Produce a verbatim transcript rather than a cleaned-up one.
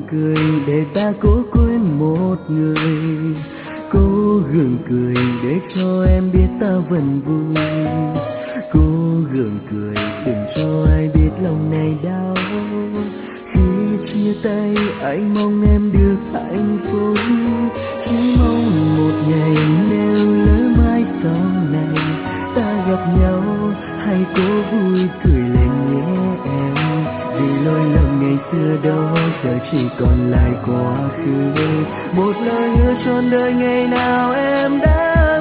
cười để ta cố quên một người, cố gượng cười để cho em biết ta vẫn vui, cố gượng cười đừng cho ai biết lòng này đau. Khi chia tay anh mong em được hạnh phúc, chỉ mong một ngày nếu lỡ mai sau này ta gặp nhau hãy cố vui cười lên nhé em, vì lỗi lầm ngày xưa đó giờ chỉ còn lại quá khứ, một lời hứa trọn đời ngày nào em đã